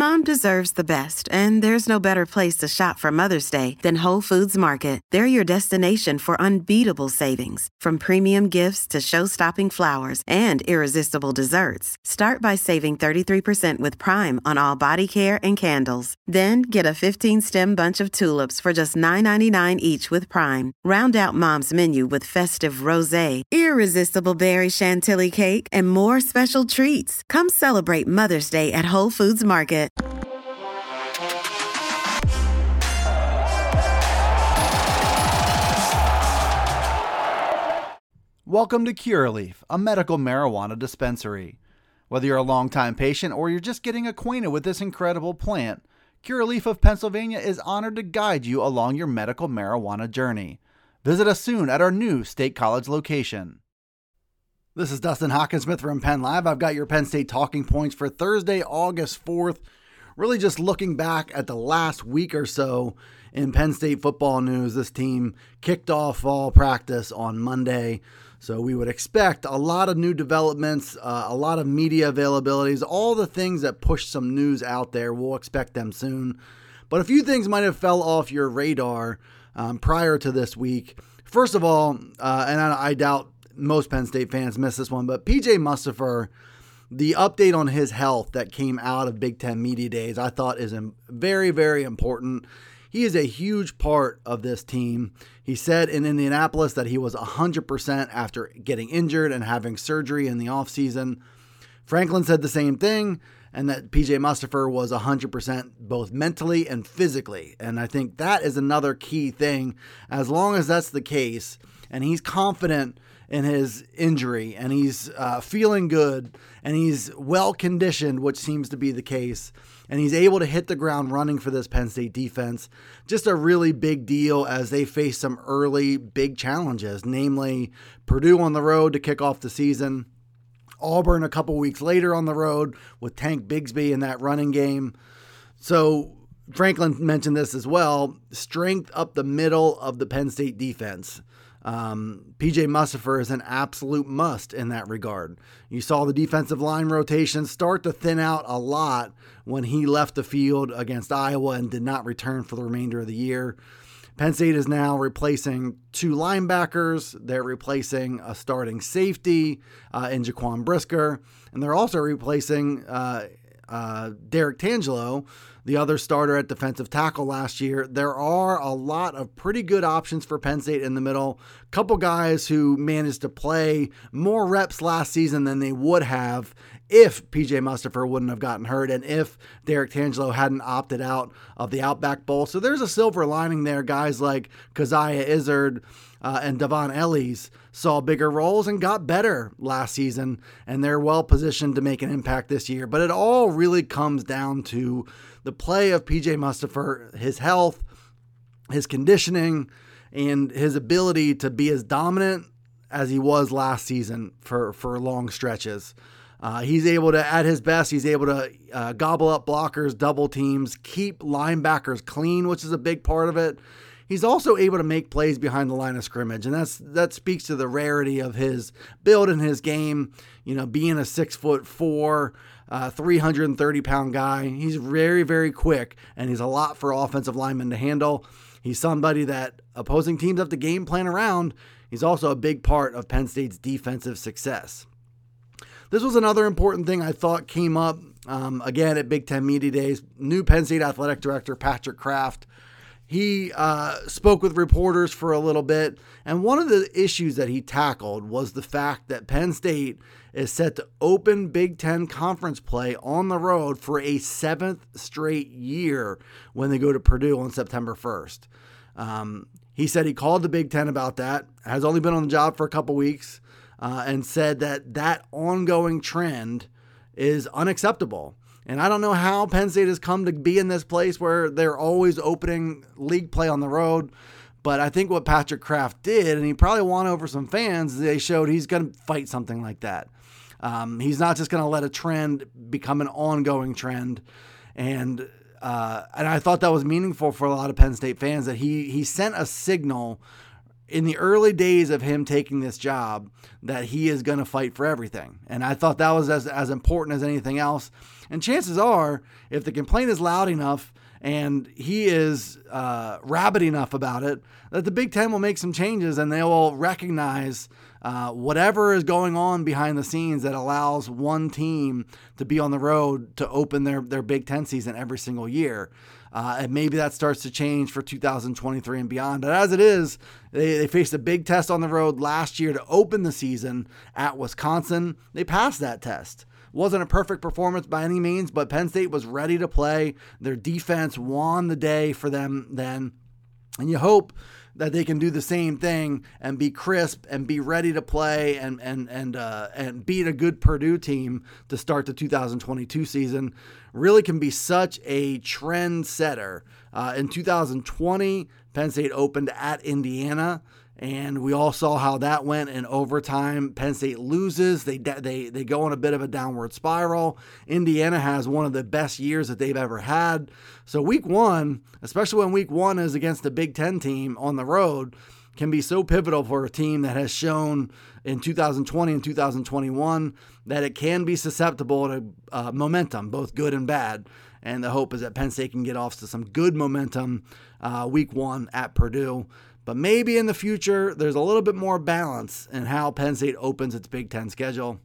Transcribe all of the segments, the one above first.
Mom deserves the best, and there's no better place to shop for Mother's Day than Whole Foods Market. They're your destination for unbeatable savings, from premium gifts to show-stopping flowers and irresistible desserts. Start by saving 33% with Prime on all body care and candles. Then get a 15-stem bunch of tulips for just $9.99 each with Prime. Round out Mom's menu with festive rosé, irresistible berry chantilly cake, and more special treats. Come celebrate Mother's Day at Whole Foods Market. Welcome to Curaleaf, a medical marijuana dispensary. Whether you're a longtime patient or you're just getting acquainted with this incredible plant, Curaleaf of Pennsylvania is honored to guide you along your medical marijuana journey. Visit us soon at our new State College location. This is Dustin Hockensmith from Penn Live. I've got your Penn State talking points for Thursday, August 4th. Really just looking back at the last week or so in Penn State football news. This team kicked off fall practice on Monday, so we would expect a lot of new developments, a lot of media availabilities, all the things that push some news out there. We'll expect them soon. But a few things might have fell off your radar prior to this week. First of all, and I doubt most Penn State fans missed this one, but PJ Mustipher, the update on his health that came out of Big Ten Media Days, I thought is very, very important. He is a huge part of this team. He said in Indianapolis that he was 100% after getting injured and having surgery in the offseason. Franklin said the same thing, and that PJ Mustipher was 100% both mentally and physically. And I think that is another key thing. As long as that's the case, and he's confident in his injury, and he's feeling good, and he's well conditioned, which seems to be the case, and he's able to hit the ground running for this Penn State defense. Just a really big deal as they face some early big challenges, namely Purdue on the road to kick off the season, Auburn a couple weeks later on the road with Tank Bigsby in that running game. So Franklin mentioned this as well, strength up the middle of the Penn State defense. PJ Mustipher is an absolute must in that regard. You saw the defensive line rotation start to thin out a lot when he left the field against Iowa and did not return for the remainder of the year. Penn State is now replacing two linebackers. They're replacing a starting safety in Jaquan Brisker, and they're also replacing Derek Tangelo, the other starter at defensive tackle last year. There are a lot of pretty good options for Penn State in the middle. Couple guys who managed to play more reps last season than they would have if PJ Mustipher wouldn't have gotten hurt and if Derek Tangelo hadn't opted out of the Outback Bowl. So there's a silver lining there. Guys like Keziah Izzard and Devon Ellis saw bigger roles and got better last season, and they're well positioned to make an impact this year. But it all really comes down to the play of PJ Mustipher, his health, his conditioning, and his ability to be as dominant as he was last season for long stretches. He's able to, at his best, he's able to gobble up blockers, double teams, keep linebackers clean, which is a big part of it. He's also able to make plays behind the line of scrimmage, and that speaks to the rarity of his build and his game. You know, being a 6'4", 330-pound guy, he's very, very quick, and he's a lot for offensive linemen to handle. He's somebody that opposing teams have to game plan around. He's also a big part of Penn State's defensive success. This was another important thing I thought came up again at Big Ten Media Days. New Penn State Athletic Director Patrick Kraft. He spoke with reporters for a little bit, and one of the issues that he tackled was the fact that Penn State is set to open Big Ten conference play on the road for a 7th straight year when they go to Purdue on September 1st. He said he called the Big Ten about that, has only been on the job for a couple weeks, and said that ongoing trend is unacceptable. And I don't know how Penn State has come to be in this place where they're always opening league play on the road. But I think what Patrick Kraft did, and he probably won over some fans, they showed he's going to fight something like that. He's not just going to let a trend become an ongoing trend. And I thought that was meaningful for a lot of Penn State fans, that he sent a signal in the early days of him taking this job that he is going to fight for everything. And I thought that was as important as anything else. And chances are, if the complaint is loud enough and he is rabid enough about it, that the Big Ten will make some changes and they will recognize whatever is going on behind the scenes that allows one team to be on the road to open their Big Ten season every single year. And maybe that starts to change for 2023 and beyond. But as it is, they faced a big test on the road last year to open the season at Wisconsin. They passed that test. Wasn't a perfect performance by any means, but Penn State was ready to play. Their defense won the day for them then. And you hope that they can do the same thing and be crisp and be ready to play and beat a good Purdue team to start the 2022 season. Really can be such a trend setter. In 2020, Penn State opened at Indiana, and we all saw how that went in overtime. Penn State loses. They go on a bit of a downward spiral. Indiana has one of the best years that they've ever had. So week one, especially when week one is against a Big Ten team on the road, can be so pivotal for a team that has shown in 2020 and 2021 that it can be susceptible to momentum, both good and bad. And the hope is that Penn State can get off to some good momentum week one at Purdue. But maybe in the future, there's a little bit more balance in how Penn State opens its Big Ten schedule.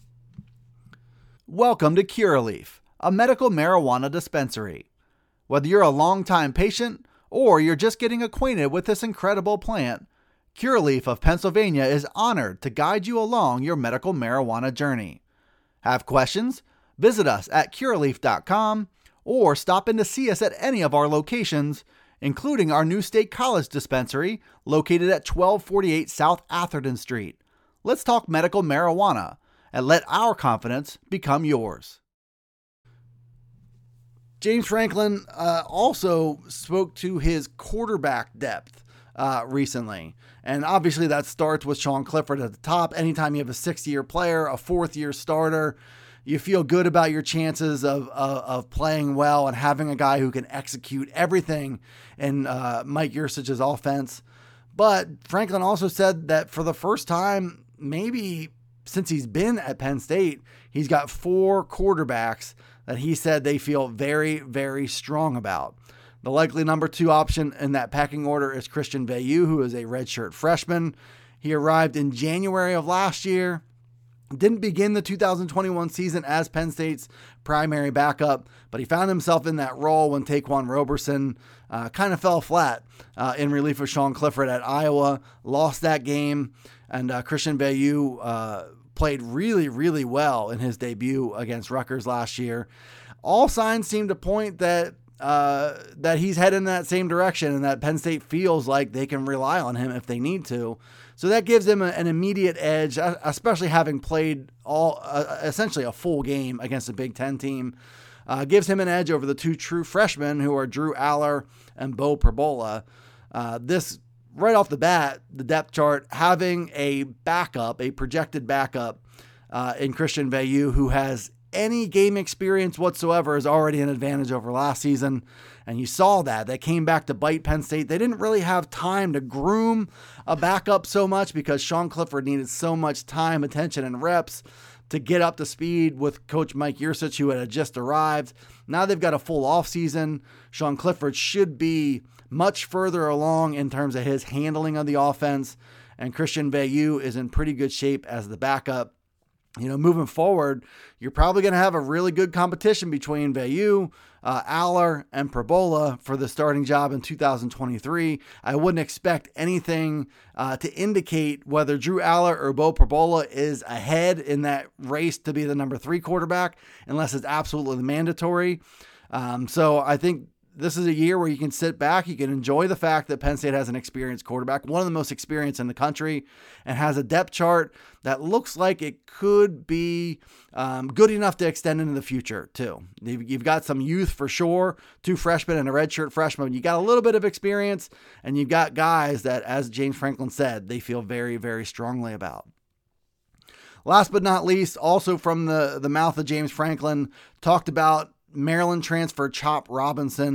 Welcome to Curaleaf, a medical marijuana dispensary. Whether you're a longtime patient or you're just getting acquainted with this incredible plant, Curaleaf of Pennsylvania is honored to guide you along your medical marijuana journey. Have questions? Visit us at curaleaf.com or stop in to see us at any of our locations, including our new State College dispensary located at 1248 South Atherton Street. Let's talk medical marijuana and let our confidence become yours. James Franklin also spoke to his quarterback depth recently. And obviously that starts with Sean Clifford at the top. Anytime you have a sixth-year player, a fourth-year starter, you feel good about your chances of playing well and having a guy who can execute everything in Mike Yurcich's offense. But Franklin also said that for the first time, maybe since he's been at Penn State, he's got 4 quarterbacks that he said they feel very, very strong about. The likely number 2 option in that pecking order is Christian Veilleux, who is a redshirt freshman. He arrived in January of last year. Didn't begin the 2021 season as Penn State's primary backup, but he found himself in that role when Taquan Roberson kind of fell flat in relief of Sean Clifford at Iowa, lost that game, and Christian Veilleux played really, really well in his debut against Rutgers last year. All signs seem to point that he's heading in that same direction and that Penn State feels like they can rely on him if they need to. So that gives him an immediate edge, especially having played essentially a full game against a Big Ten team. Gives him an edge over the 2 true freshmen who are Drew Aller and Beau Pribula. This, right off the bat, the depth chart, having a projected backup in Christian Veilleux who has any game experience whatsoever is already an advantage over last season. And you saw that. They came back to bite Penn State. They didn't really have time to groom a backup so much because Sean Clifford needed so much time, attention, and reps to get up to speed with Coach Mike Yurcich, who had just arrived. Now they've got a full offseason. Sean Clifford should be much further along in terms of his handling of the offense. And Christian Veilleux is in pretty good shape as the backup. Moving forward, you're probably going to have a really good competition between Veilleux, Aller, and Pribula for the starting job in 2023. I wouldn't expect anything to indicate whether Drew Aller or Beau Pribula is ahead in that race to be the number 3 quarterback, unless it's absolutely mandatory. So I think this is a year where you can sit back, you can enjoy the fact that Penn State has an experienced quarterback, one of the most experienced in the country, and has a depth chart that looks like it could be good enough to extend into the future too. You've got some youth for sure, 2 freshmen and a redshirt freshman. You got a little bit of experience, and you've got guys that, as James Franklin said, they feel very, very strongly about. Last but not least, also from the mouth of James Franklin, talked about Maryland transfer Chop Robinson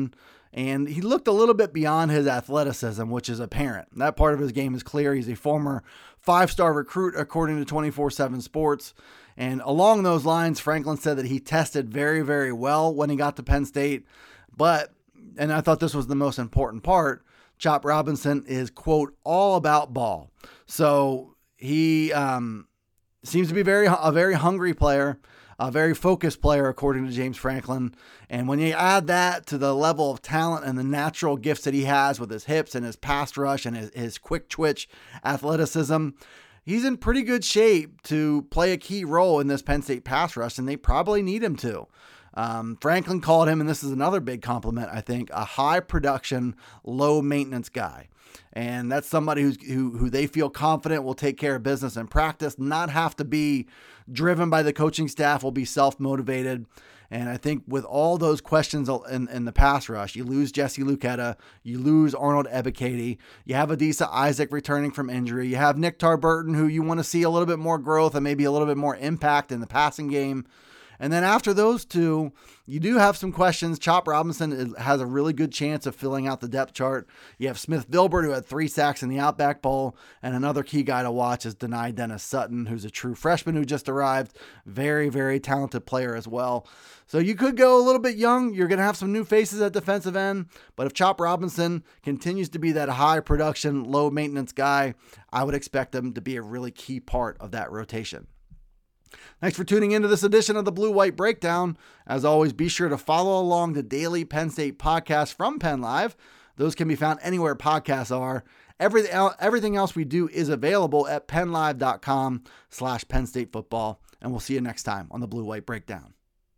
And he looked a little bit beyond his athleticism, which is apparent. That part of his game is clear. He's a former 5-star recruit, according to 24/7 Sports. And along those lines, Franklin said that he tested very, very well when he got to Penn State. But, and I thought this was the most important part, Chop Robinson is, quote, all about ball. So he seems to be a very hungry player, a very focused player, according to James Franklin. And when you add that to the level of talent and the natural gifts that he has with his hips and his pass rush and his quick twitch athleticism, he's in pretty good shape to play a key role in this Penn State pass rush, and they probably need him to. Franklin called him, and this is another big compliment, I think, a high production, low maintenance guy. And that's somebody who they feel confident will take care of business in practice, not have to be driven by the coaching staff, will be self-motivated. And I think with all those questions in the pass rush, you lose Jesse Luketa, you lose Arnold Ebiketie, you have Adisa Isaac returning from injury, you have Nick Tarburton, who you want to see a little bit more growth and maybe a little bit more impact in the passing game. And then after those two, you do have some questions. Chop Robinson has a really good chance of filling out the depth chart. You have Smith Vilbert, who had 3 sacks in the Outback Bowl, and another key guy to watch is Dani Dennis Sutton, who's a true freshman who just arrived. Very, very talented player as well. So you could go a little bit young. You're going to have some new faces at defensive end, but if Chop Robinson continues to be that high production, low maintenance guy, I would expect him to be a really key part of that rotation. Thanks for tuning into this edition of the Blue White Breakdown. As always, be sure to follow along the daily Penn State podcast from Penn Live. Those can be found anywhere podcasts are. Everything else we do is available at PennLive.com/Penn State football. And we'll see you next time on the Blue White Breakdown.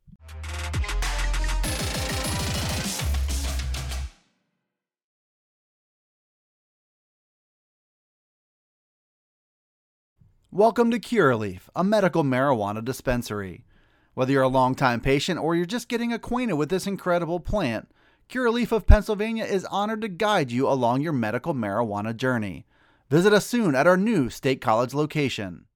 Welcome to Curaleaf, a medical marijuana dispensary. Whether you're a longtime patient or you're just getting acquainted with this incredible plant, Curaleaf of Pennsylvania is honored to guide you along your medical marijuana journey. Visit us soon at our new State College location.